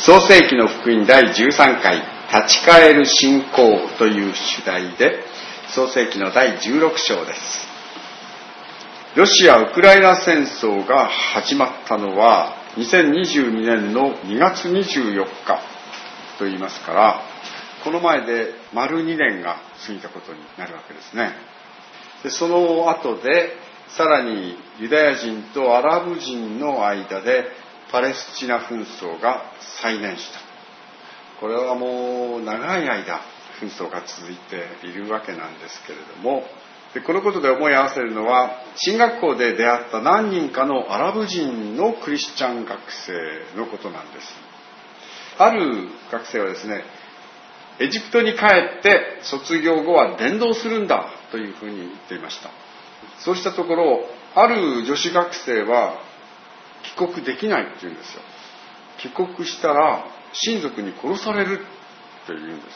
創世記の福音第13回立ち返る信仰という主題で創世記の第16章です。ロシア・ウクライナ戦争が始まったのは2022年の2月24日と言いますから、この前で丸2年が過ぎたことになるわけですね。でその後でさらにユダヤ人とアラブ人の間でパレスチナ紛争が再燃した。これはもう長い間紛争が続いているわけなんですけれども、でこのことで思い合わせるのは、進学校で出会った何人かのアラブ人のクリスチャン学生のことなんです。ある学生はですね、エジプトに帰って卒業後は伝道するんだというふうに言っていました。そうしたところ、ある女子学生は帰国できないって言うんですよ。帰国したら親族に殺されると言うんです。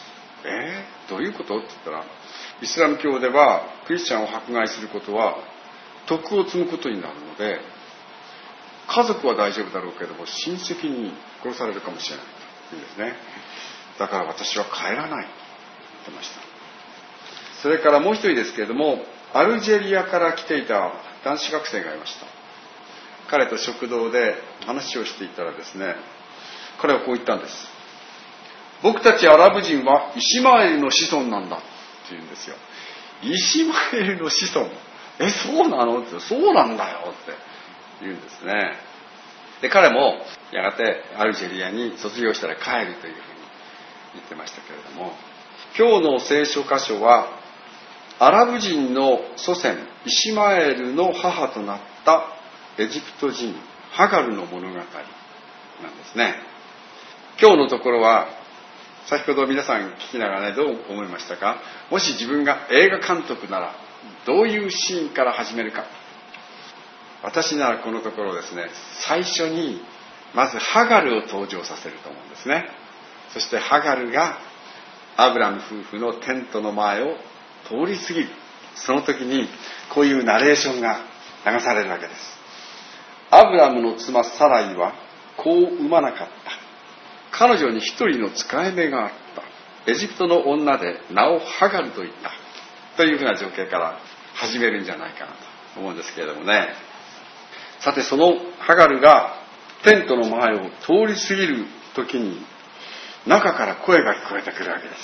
どういうことって言ったら、イスラム教ではクリスチャンを迫害することは徳を積むことになるので、家族は大丈夫だろうけども親戚に殺されるかもしれないと言うんですね。だから私は帰らないと言ってました。それからもう一人ですけれども、アルジェリアから来ていた男子学生がいました。彼と食堂で話をしていたらですね、彼はこう言ったんです。僕たちアラブ人はイシマエルの子孫なんだって言うんですよ。イシマエルの子孫？そうなのって、そうなんだよって言うんですね。で彼もやがてアルジェリアに卒業したら帰るというふうに言ってましたけれども、今日の聖書箇所はアラブ人の祖先イシマエルの母となったエジプト人ハガルの物語なんですね。今日のところは先ほど皆さん聞きながらね、どう思いましたか？もし自分が映画監督ならどういうシーンから始めるか。私ならこのところですね、最初にまずハガルを登場させると思うんですね。そしてハガルがアブラム夫婦のテントの前を通り過ぎる。その時にこういうナレーションが流されるわけです。アブラムの妻サライは子を産まなかった。彼女に一人の使い目があった。エジプトの女で名をハガルと言った。というふうな情景から始めるんじゃないかなと思うんですけれどもね。さてそのハガルがテントの前を通り過ぎる時に中から声が聞こえてくるわけです。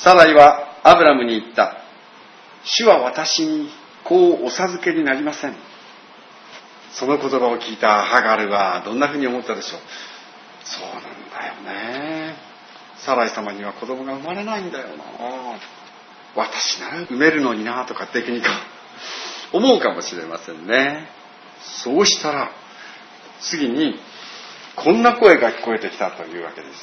サライはアブラムに言った。主は私に子をお授けになりません。その言葉を聞いたハガルはどんなふうに思ったでしょう。そうなんだよね。サライ様には子供が生まれないんだよな。私なら産めるのになとか的にか思うかもしれませんね。そうしたら次にこんな声が聞こえてきたというわけです。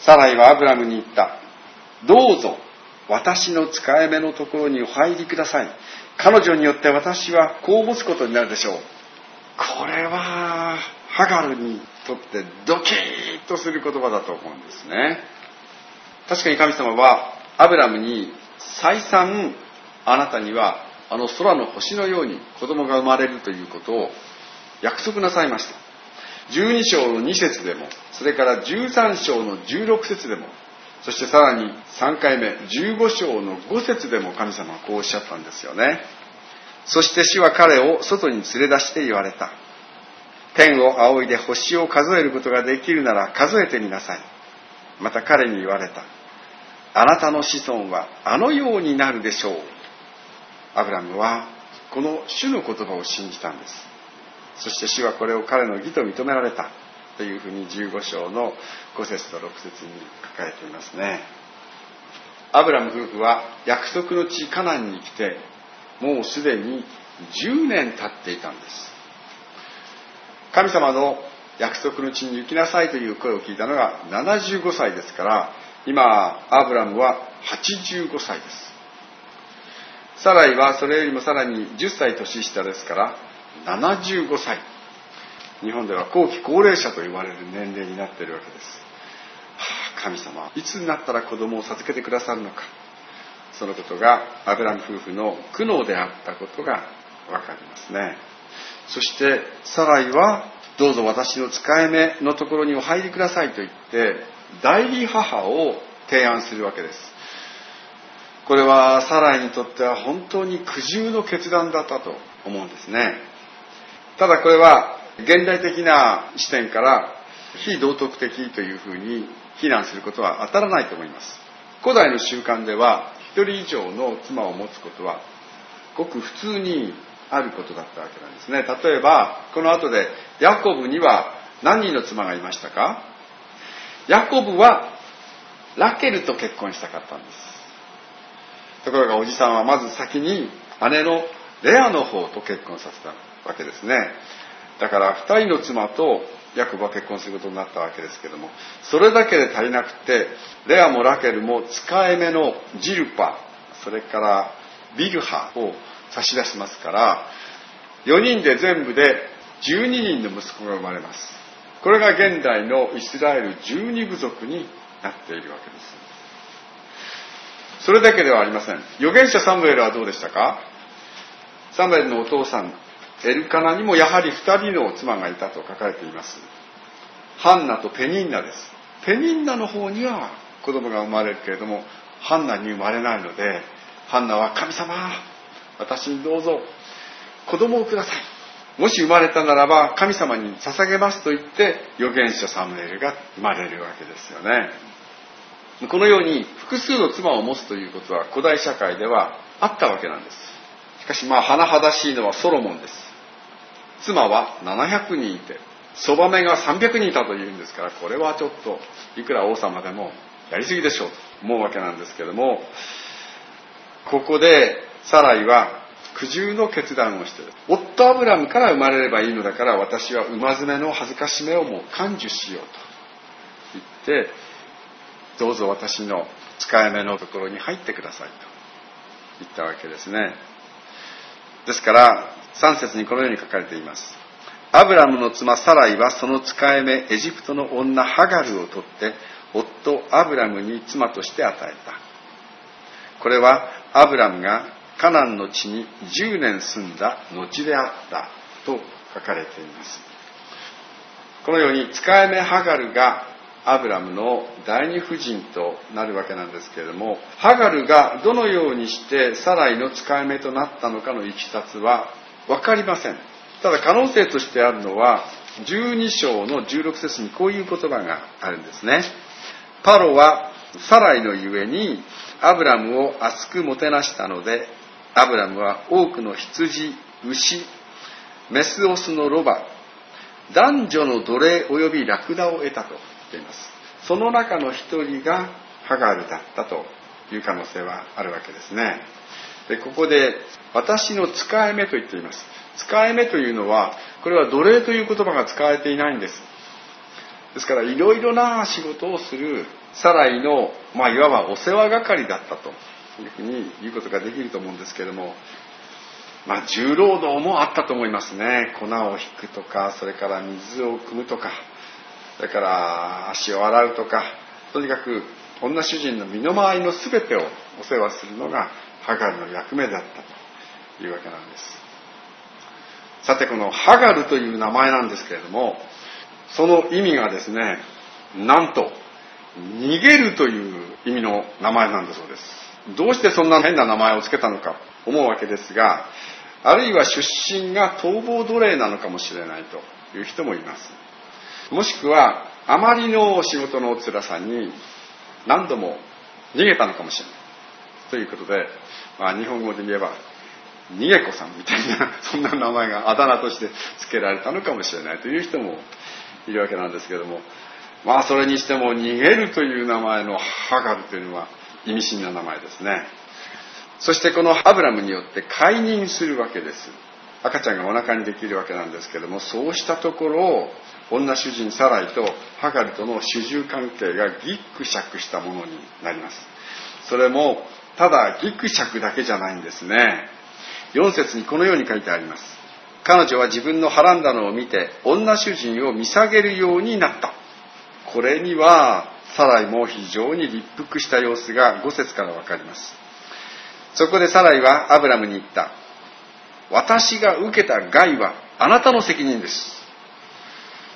サライはアブラムに言った。どうぞ私の使い目のところにお入りください。彼女によって私は子を持つことになるでしょう。これはハガルにとってドキッとする言葉だと思うんですね。確かに神様はアブラムに再三あなたにはあの空の星のように子供が生まれるということを約束なさいました。12章の2節でも、それから13章の16節でも、そしてさらに3回目15章の5節でも神様はこうおっしゃったんですよね。そして主は彼を外に連れ出して言われた。天を仰いで星を数えることができるなら数えてみなさい。また彼に言われた。あなたの子孫はあのようになるでしょう。アブラムはこの主の言葉を信じたんです。そして主はこれを彼の義と認められたというふうに15章の5節と6節に書かれていますね。アブラム夫婦は約束の地カナンに来てもうすでに10年経っていたんです。神様の約束の地に行きなさいという声を聞いたのが75歳ですから、今アブラムは85歳です。サライはそれよりもさらに10歳年下ですから75歳。日本では後期高齢者と言われる年齢になっているわけです。神様いつになったら子供を授けてくださるのか。そのことがアブラム夫婦の苦悩であったことがわかりますね。そしてサライはどうぞ私の使い目のところにお入りくださいと言って代理母を提案するわけです。これはサライにとっては本当に苦渋の決断だったと思うんですね。ただこれは現代的な視点から非道徳的というふうに非難することは当たらないと思います。古代の習慣では一人以上の妻を持つことはごく普通にあることだったわけなんですね。例えばこの後でヤコブには何人の妻がいましたか？ヤコブはラケルと結婚したかったんです。ところがおじさんはまず先に姉のレアの方と結婚させたわけですね。だから2人の妻とヤコブは結婚することになったわけですけども、それだけで足りなくてレアもラケルも使い目のジルパ、それからビルハを差し出しますから、4人で全部で12人の息子が生まれます。これが現代のイスラエル12部族になっているわけです。それだけではありません。預言者サムエルはどうでしたか？サムエルのお父さんエルカナにもやはり2人の妻がいたと書かれています。ハンナとペニンナです。ペニンナの方には子供が生まれるけれども、ハンナに生まれないので、ハンナは神様、私にどうぞ子供をください、もし生まれたならば神様に捧げますと言って預言者サムエルが生まれるわけですよね。このように複数の妻を持つということは古代社会ではあったわけなんです。しかし甚だしいのはソロモンです。妻は700人いてそばめが300人いたというんですから、これはちょっといくら王様でもやりすぎでしょうと思うわけなんですけども、ここでサライは苦渋の決断をしている。夫アブラムから生まれればいいのだから、私は馬詰めの恥ずかしめをもう甘受しようと言って、どうぞ私の使い目のところに入ってくださいと言ったわけですね。ですから3節にこのように書かれています。アブラムの妻サライはその使い目エジプトの女ハガルを取って夫アブラムに妻として与えた。これはアブラムがカナンの地に10年住んだ後であったと書かれています。このように使い目ハガルがアブラムの第二夫人となるわけなんですけれども、ハガルがどのようにしてサライの使い目となったのかのいきさつは分かりません。ただ可能性としてあるのは12章の16節にこういう言葉があるんですね。パロはサライのゆえにアブラムを厚くもてなしたので、アブラムは多くの羊、牛、メスオスのロバ、男女の奴隷およびラクダを得たと言っています。その中の一人がハガルだったという可能性はあるわけですね。で、ここで私の使い目と言っています。使い目というのは、これは奴隷という言葉が使われていないんです。ですからいろいろな仕事をするサライの、いわばお世話係だったというふうに言うことができると思うんですけれども、重労働もあったと思いますね。粉を引くとか、それから水を汲むとか、それから足を洗うとか、とにかく女主人の身の回りのすべてをお世話するのがハガルの役目だったというわけなんです。さて、このハガルという名前なんですけれども、その意味がですね、なんと逃げるという意味の名前なんだそうです。どうしてそんな変な名前をつけたのか思うわけですが、あるいは出身が逃亡奴隷なのかもしれないという人もいます。もしくはあまりの仕事の辛さに何度も逃げたのかもしれないということで、日本語で言えば逃げ子さんみたいな、そんな名前があだ名として付けられたのかもしれないという人もいるわけなんですけれども、それにしても逃げるという名前のハガルというのは意味深な名前ですね。そしてこのアブラムによって解任するわけです。赤ちゃんがお腹にできるわけなんですけれども、そうしたところ女主人サライとハガルとの主従関係がギクシャクしたものになります。それもただギクシャクだけじゃないんですね。4節にこのように書いてあります。彼女は自分のはらんだのを見て女主人を見下げるようになった。これにはサライも非常に立腹した様子が5節からわかります。そこでサライはアブラムに言った。私が受けた害はあなたの責任です。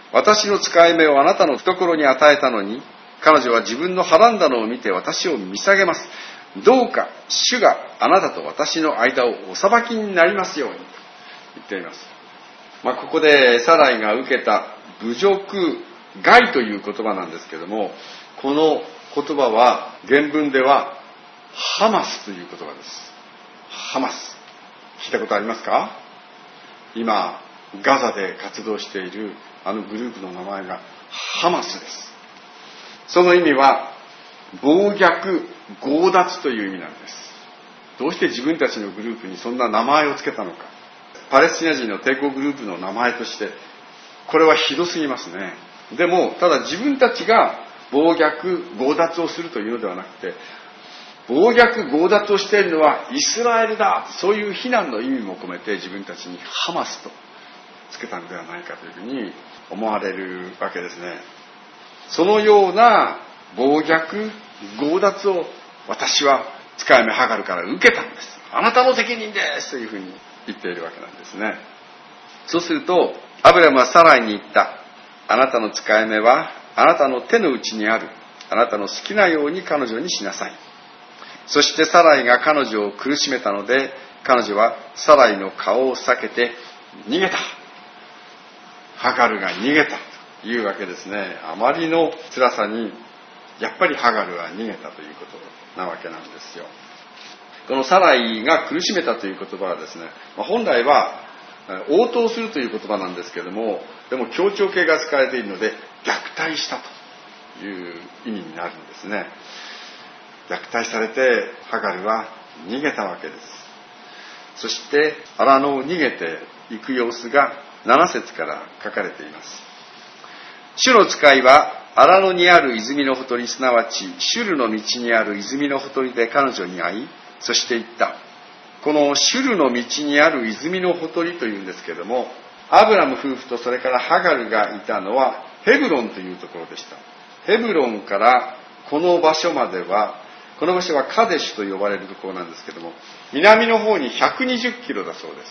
私の使い目をあなたの懐に与えたのに、彼女は自分のはらんだのを見て私を見下げます。どうか主があなたと私の間をお裁きになりますようにと言っています。ここでサライが受けた侮辱害という言葉なんですけども、この言葉は原文ではハマスという言葉です。ハマス、聞いたことありますか？今ガザで活動しているあのグループの名前がハマスです。その意味は暴虐強奪という意味なんです。どうして自分たちのグループにそんな名前をつけたのか。パレスチナ人の抵抗グループの名前としてこれはひどすぎますね。でもただ自分たちが暴虐強奪をするというのではなくて、暴虐強奪をしているのはイスラエルだ、そういう非難の意味も込めて自分たちにハマスとつけたのではないかというふうに思われるわけですね。そのような暴虐強奪を私は使い目ハガルから受けたんです、あなたの責任ですというふうに言っているわけなんですね。そうするとアブラムはサライに言った。あなたの使い目はあなたの手の内にある。あなたの好きなように彼女にしなさい。そしてサライが彼女を苦しめたので、彼女はサライの顔を避けて逃げた。ハガルが逃げたというわけですね。あまりの辛さにやっぱりハガルは逃げたということなわけなんですよ。このサライが苦しめたという言葉はですね、本来は応答するという言葉なんですけれども、でも強調形が使われているので虐待したという意味になるんですね。虐待されてハガルは逃げたわけです。そして荒野を逃げていく様子が7節から書かれています。主の使いは荒野にある泉のほとり、すなわちシュルの道にある泉のほとりで彼女に会い、そして言った。このシュルの道にある泉のほとりというんですけれども、アブラム夫婦とそれからハガルがいたのはヘブロンというところでした。ヘブロンからこの場所までは、この場所はカデシュと呼ばれるところなんですけれども、南の方に120キロだそうです。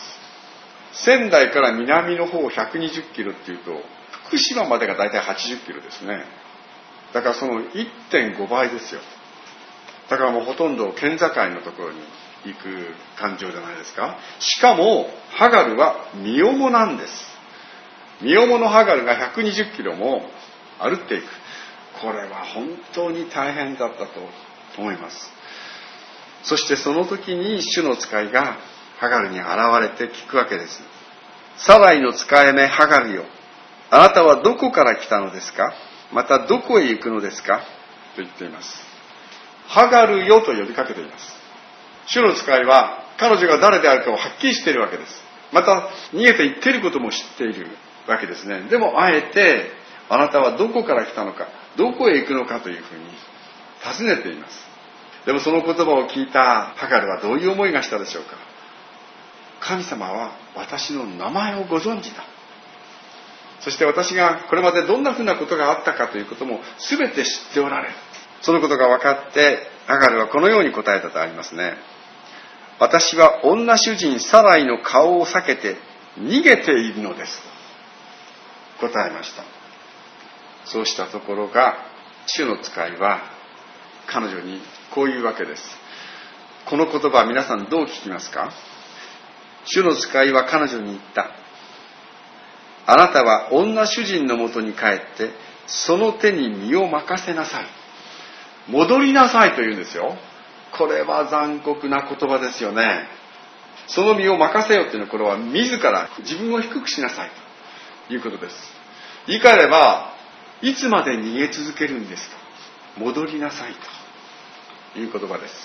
仙台から南の方120キロっていうと、福島までがだいたい80キロですね。だからその 1.5 倍ですよ。だからもうほとんど県境のところに行く感情じゃないですか。しかもハガルは身重なんです。身重のハガルが120キロも歩っていく。これは本当に大変だったと思います。そしてその時に主の使いがハガルに現れて聞くわけです。サライの使い目ハガルよ、あなたはどこから来たのですか、またどこへ行くのですかと言っています。ハガルよと呼びかけています。主の使いは彼女が誰であるかをはっきりしているわけです。また逃げて行っていることも知っているわけですね。でもあえてあなたはどこから来たのか、どこへ行くのかというふうに尋ねています。でもその言葉を聞いたハガルはどういう思いがしたでしょうか。神様は私の名前をご存知だ。そして私がこれまでどんなふうなことがあったかということも全て知っておられる。そのことが分かってハガルはこのように答えたとありますね。私は女主人サライの顔を避けて逃げているのですと答えました。そうしたところが主の使いは彼女にこういうわけです。この言葉皆さんどう聞きますか。主の使いは彼女に言った。あなたは女主人のもとに帰ってその手に身を任せなさい。戻りなさいと言うんですよ。これは残酷な言葉ですよね。その身を任せよというのは、これは自ら自分を低くしなさいということです。言い換えれば、いつまで逃げ続けるんですか。戻りなさいという言葉です。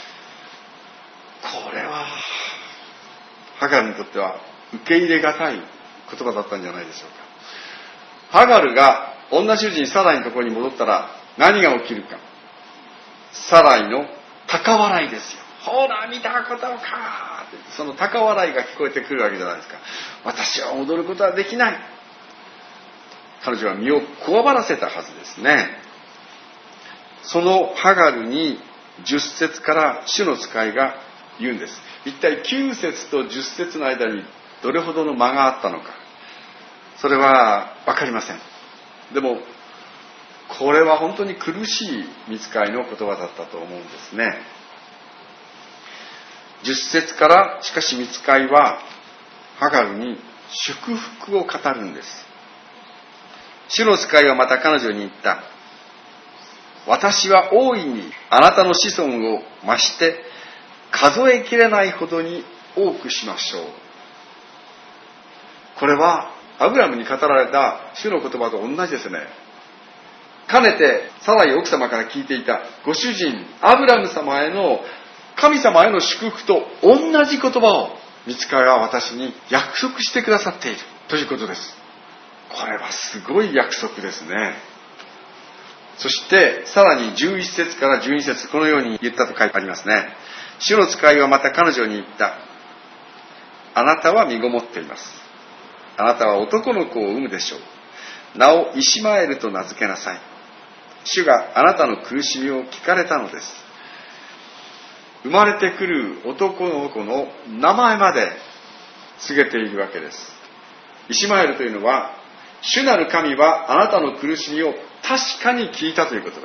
これはハガルにとっては受け入れがたい言葉だったんじゃないでしょうか。ハガルが女主人サライのところに戻ったら何が起きるか。サライの高笑いですよ。ほら見たことかって、その高笑いが聞こえてくるわけじゃないですか。私は戻ることはできない。彼女は身をこわばらせたはずですね。そのハガルに10節から主の使いが言うんです。一体9節と10節の間にどれほどの間があったのか。 それは分かりません。でもこれは本当に苦しい御使いの言葉だったと思うんですね。10節から、しかし御使いはハガルに祝福を語るんです。主の使いはまた彼女に言った。私は大いにあなたの子孫を増して数えきれないほどに多くしましょう。これはアブラムに語られた主の言葉と同じですね。かねてサライ奥様から聞いていたご主人アブラム様への神様への祝福と同じ言葉を御使いは私に約束してくださっているということです。これはすごい約束ですね。そしてさらに11節から12節、このように言ったと書いてありますね。主の使いはまた彼女に言った。あなたは身ごもっています。あなたは男の子を産むでしょう。名をイシマエルと名付けなさい。主があなたの苦しみを聞かれたのです。生まれてくる男の子の名前まで告げているわけです。イシマエルというのは、主なる神はあなたの苦しみを確かに聞いたという言葉です。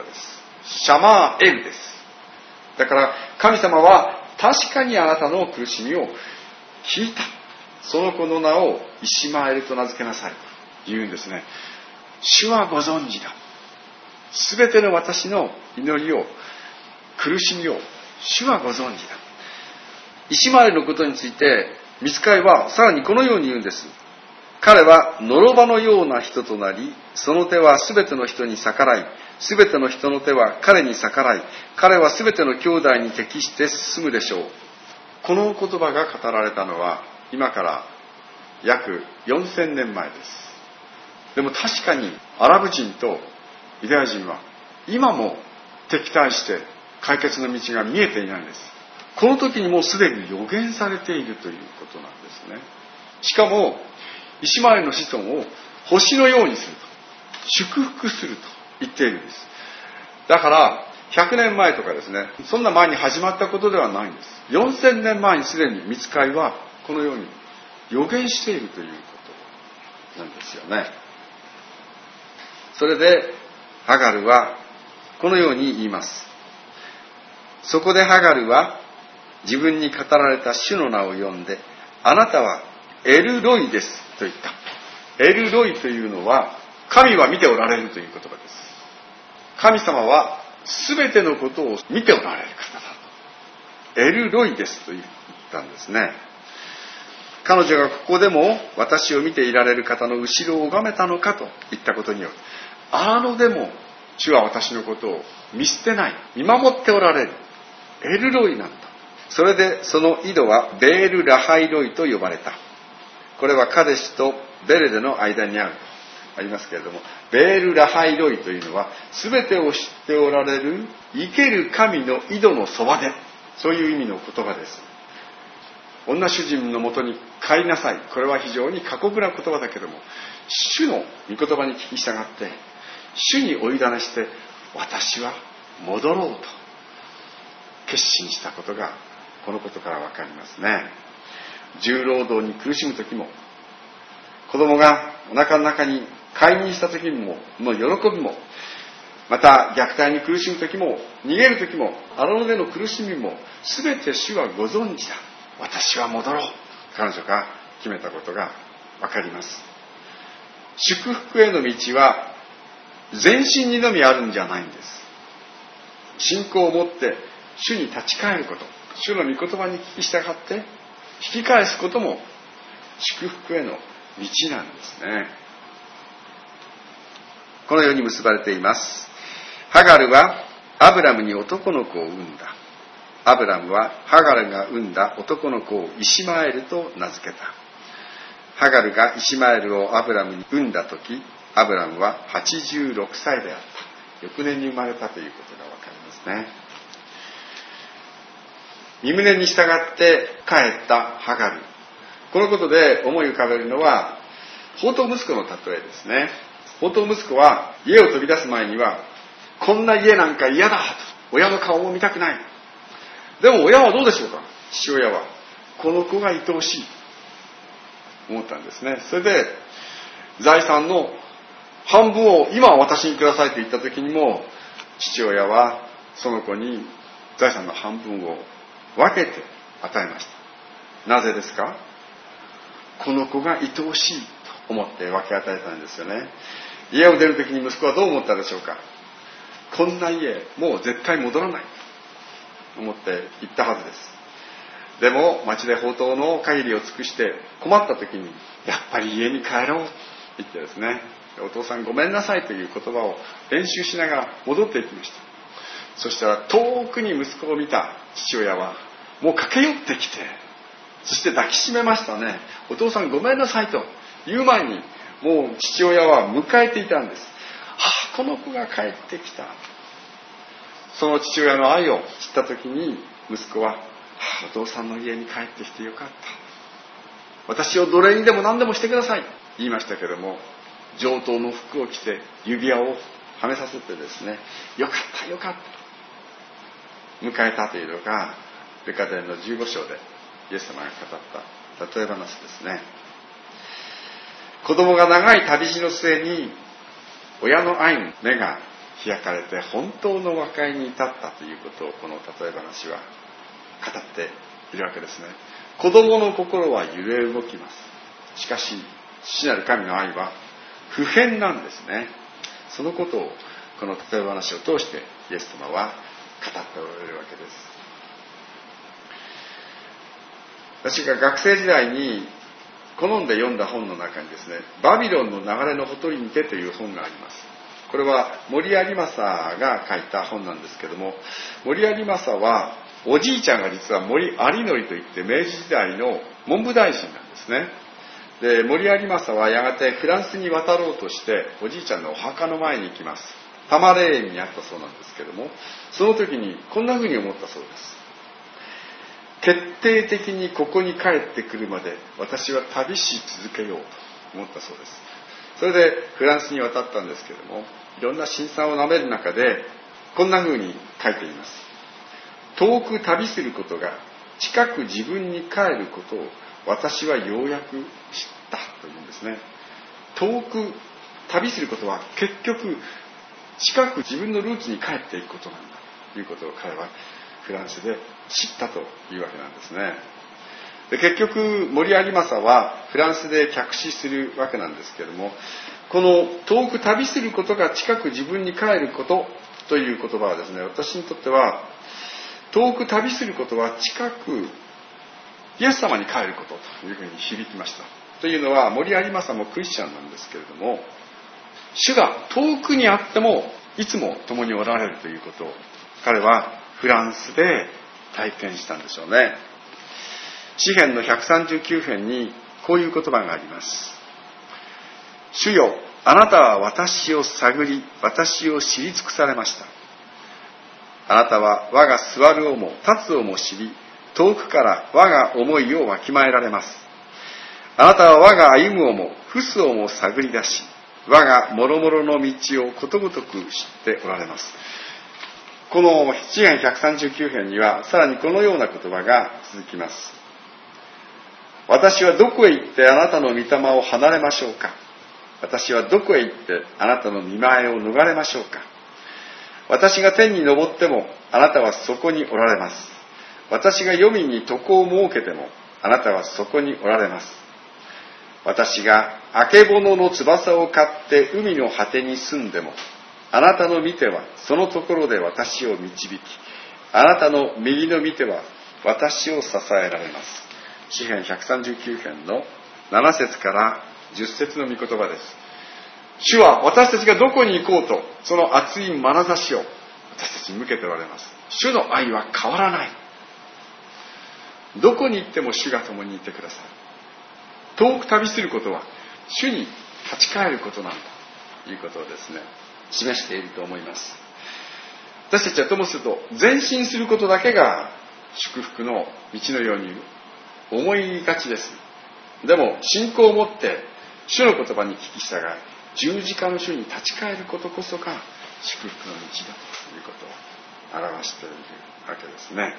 シャマーエルです。だから神様は確かにあなたの苦しみを聞いた。その子の名をイシマエルと名付けなさいと言うんですね。主はご存知だ。すべての私の祈りを、苦しみを主はご存知だ。イシマエルのことについて御使いはさらにこのように言うんです。彼はのろばのような人となり、その手はすべての人に逆らい、すべての人の手は彼に逆らい、彼はすべての兄弟に適して進むでしょう。この言葉が語られたのは今から約4000年前です。でも確かにアラブ人とユダヤ人は今も敵対して解決の道が見えていないんです。この時にもうすでに予言されているということなんですね。しかもイシマエルの子孫を星のようにすると、祝福すると言っているんです。だから100年前とかですね、そんな前に始まったことではないんです。4000年前にすでに御使いはこのように予言しているということなんですよね。それでハガルはこのように言います。そこでハガルは自分に語られた主の名を呼んで、あなたはエルロイですと言った。エルロイというのは神は見ておられるという言葉です。神様は全てのことを見ておられる方だと。エルロイですと言ったんですね。彼女がここでも私を見ていられる方の後ろを拝めたのかと言ったことによる。でも主は私のことを見捨てない、見守っておられる。エルロイなんだ。それでその井戸はベールラハイロイと呼ばれた。これはカデシとベレデの間にあるとありますけれども、ベールラハイロイというのは全てを知っておられる生ける神の井戸のそばで、そういう意味の言葉です。女主人のもとに帰りなさい。これは非常に過酷な言葉だけども、主の御言葉に聞き従って主にお委ねして私は戻ろうと決心したことがこのことから分かりますね。重労働に苦しむ時も、子供がお腹の中に快妊した時もの喜びも、また虐待に苦しむ時も、逃げる時も、荒野での苦しみも、全て主はご存知だ。私は戻ろう。彼女が決めたことが分かります。祝福への道は全身にのみあるんじゃないんです。信仰を持って主に立ち返ること、主の御言葉に聞き従って引き返すことも祝福への道なんですね。このように結ばれています。ハガルはアブラムに男の子を産んだ。アブラムはハガルが産んだ男の子をイシマエルと名付けた。ハガルがイシマエルをアブラムに産んだ時、アブラムは86歳であった。翌年に生まれたということがわかりますね。身旨に従って帰ったハガル。このことで思い浮かべるのは放蕩息子の例えですね。放蕩息子は家を飛び出す前には、こんな家なんか嫌だと、親の顔も見たくない。でも親はどうでしょうか。父親はこの子が愛おしいと思ったんですね。それで財産の半分を今私にくださいと言った時にも、父親はその子に財産の半分を分けて与えました。なぜですか？この子が愛おしいと思って分け与えたんですよね。家を出る時に息子はどう思ったでしょうか？こんな家もう絶対戻らないと思って行ったはずです。でも町で放蕩の限りを尽くして困った時に、やっぱり家に帰ろうと言ってですね、お父さんごめんなさいという言葉を練習しながら戻っていきました。そしたら遠くに息子を見た父親はもう駆け寄ってきて、そして抱きしめましたね。お父さんごめんなさいと言う前にもう父親は迎えていたんです。この子が帰ってきた。その父親の愛を知った時に息子は、お父さんの家に帰ってきてよかった、私を奴隷にでも何でもしてください言いましたけども、上等の服を着て指輪をはめさせてですね、よかったよかった迎えたというのがルカ伝の15章でイエス様が語った例え話ですね。子供が長い旅路の末に親の愛の目が開かれて本当の和解に至ったということを、この例え話は語っているわけですね。子供の心は揺れ動きます。しかし父なる神の愛は不変なんですね。そのことをこの例え話を通してイエス様は語っておられるわけです。私が学生時代に好んで読んだ本の中にですね、バビロンの流れのほとりにてという本があります。これは森有正が書いた本なんですけども、森有正はおじいちゃんが実は森有則といって明治時代の文部大臣なんですね。で、森有正はやがてフランスに渡ろうとしておじいちゃんのお墓の前に行きます。多摩霊園にあったそうなんですけども、その時にこんな風に思ったそうです。決定的にここに帰ってくるまで私は旅し続けようと思ったそうです。それでフランスに渡ったんですけども、いろんな辛酸をなめる中でこんな風に書いています。遠く旅することが近く自分に帰ることを私はようやく知ったというんですね。遠く旅することは結局近く自分のルーツに帰っていくことなんだということを彼はフランスで知ったというわけなんですね。で、結局森有正はフランスで客死するわけなんですけれども、この遠く旅することが近く自分に帰ることという言葉はですね、私にとっては遠く旅することは近くイエス様に帰ることというふうに響きました。というのは森有正もクリスチャンなんですけれども、主が遠くにあってもいつも共におられるということを彼はフランスで体験したんでしょうね。詩編の139編にこういう言葉があります。主よ、あなたは私を探り、私を知り尽くされました。あなたは我が座るをも立つをも知り、遠くから我が思いをわきまえられます。あなたは我が歩むをも伏すをも探り出し、我が諸々の道をことごとく知っておられます。この詩編139編にはさらにこのような言葉が続きます。私はどこへ行ってあなたの御霊を離れましょうか。私はどこへ行ってあなたの御前を逃れましょうか。私が天に昇ってもあなたはそこにおられます。私が黄泉に床を設けてもあなたはそこにおられます。私があけぼのの翼を買って海の果てに住んでもあなたの御手はそのところで私を導き、あなたの右の御手は私を支えられます。詩編139編の7節から10節の御言葉です。主は私たちがどこに行こうとその熱い眼差しを私たちに向けておられます。主の愛は変わらない。どこに行っても主が共にいてくださる。遠く旅することは主に立ち返ることなんだということをですね、示していると思います。私たちはともすると前進することだけが祝福の道のように思いがちです。でも信仰を持って主の言葉に聞き従い十字架の主に立ち返ることこそが祝福の道だということを表しているわけですね。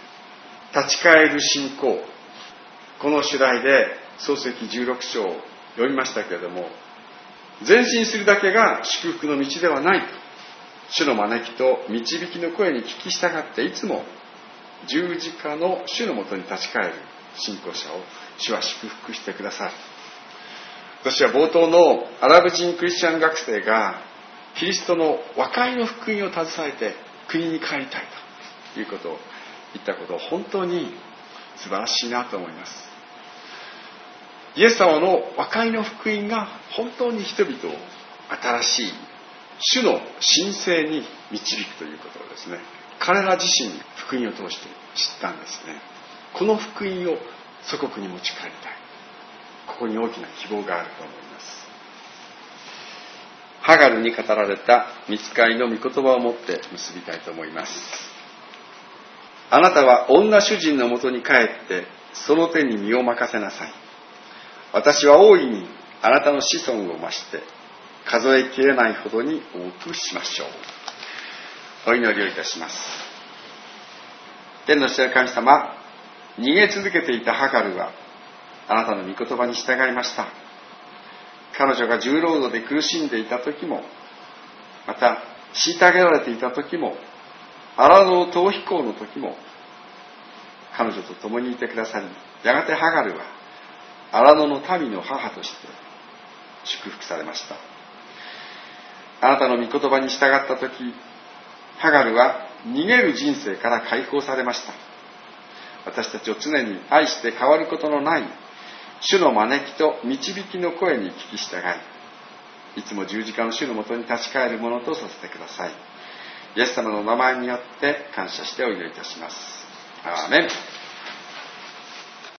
立ち返る信仰、この主題で創世記16章読みましたけれども、前進するだけが祝福の道ではないと、主の招きと導きの声に聞き従っていつも十字架の主のもとに立ち返る信仰者を主は祝福してくださる。私は冒頭のアラブ人クリスチャン学生がキリストの和解の福音を携えて国に帰りたいということを言ったことを本当に素晴らしいなと思います。イエス様の和解の福音が本当に人々を新しい主の神聖に導くということをですね、彼ら自身に福音を通して知ったんですね。この福音を祖国に持ち帰りたい。ここに大きな希望があると思います。ハガルに語られた御使いの御言葉をもって結びたいと思います。あなたは女主人のもとに帰ってその手に身を任せなさい。私は大いにあなたの子孫を増して数えきれないほどに多くしましょう。お祈りをいたします。天の父なる神様、逃げ続けていたハガルはあなたの御言葉に従いました。彼女が重労働で苦しんでいた時も、また虐げられていた時も、荒野の逃避行の時も彼女と共にいてくださり、やがてハガルは荒野の民の母として祝福されました。あなたの御言葉に従った時、ハガルは逃げる人生から解放されました。私たちを常に愛して変わることのない主の招きと導きの声に聞き従い、いつも十字架の主のもとに立ち返るものとさせてください。イエス様の名前によって感謝してお祈りいたします。アーメン。